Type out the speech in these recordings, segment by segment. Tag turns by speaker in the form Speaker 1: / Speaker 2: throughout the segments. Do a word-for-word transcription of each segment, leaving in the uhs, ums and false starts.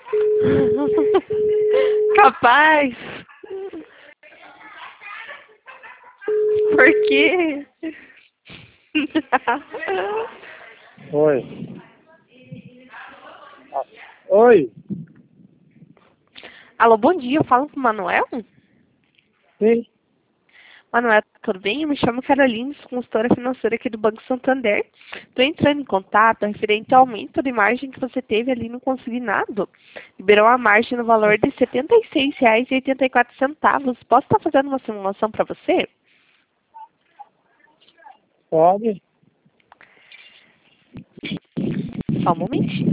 Speaker 1: Capaz. Por quê?
Speaker 2: Oi. Oi.
Speaker 1: Alô, bom dia. Eu falo com o Manuel?
Speaker 2: Sim.
Speaker 1: Manuel, tudo bem? Eu me chamo Carolina, sou consultora financeira aqui do Banco Santander. Estou entrando em contato referente ao aumento de margem que você teve ali no consignado. Liberou a margem no valor de setenta e seis reais e oitenta e quatro centavos. Posso estar fazendo uma simulação para você?
Speaker 2: Pode?
Speaker 1: Só um momentinho.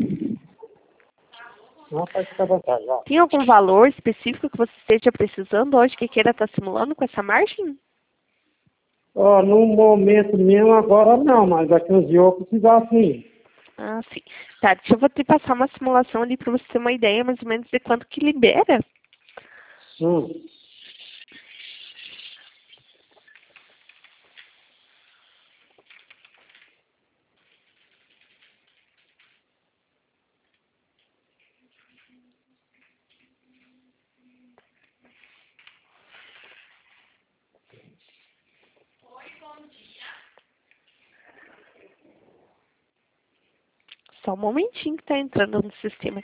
Speaker 2: Não, pode ficar à vontade, vai.
Speaker 1: Tem algum valor específico que você esteja precisando hoje que queira estar simulando com essa margem?
Speaker 2: Ó, no momento mesmo agora não, mas daqui uns dias eu vou precisar sim.
Speaker 1: Ah, sim. Tá, deixa eu vou te passar uma simulação ali para você ter uma ideia mais ou menos de quanto que libera.
Speaker 2: Hum.
Speaker 1: Só um momentinho que tá entrando no sistema.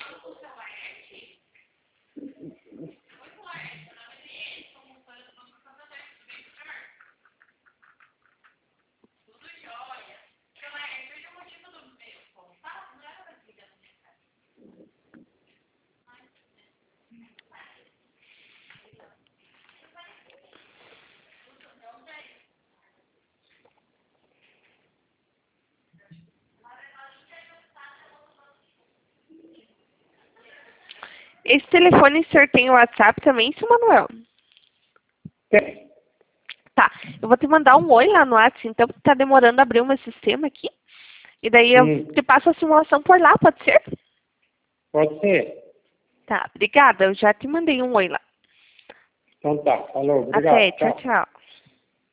Speaker 1: Esse telefone, o senhor tem o WhatsApp também, seu Manuel?
Speaker 2: Tem.
Speaker 1: Tá, eu vou te mandar um oi lá no WhatsApp, então, porque tá demorando a abrir o meu sistema aqui. E daí eu
Speaker 2: Hum.
Speaker 1: te passo a simulação por lá, pode ser?
Speaker 2: Pode ser.
Speaker 1: Tá, obrigada, eu já te mandei um oi lá.
Speaker 2: Então tá, falou,
Speaker 1: Até,
Speaker 2: obrigado,
Speaker 1: tchau,
Speaker 2: tchau.
Speaker 1: tchau.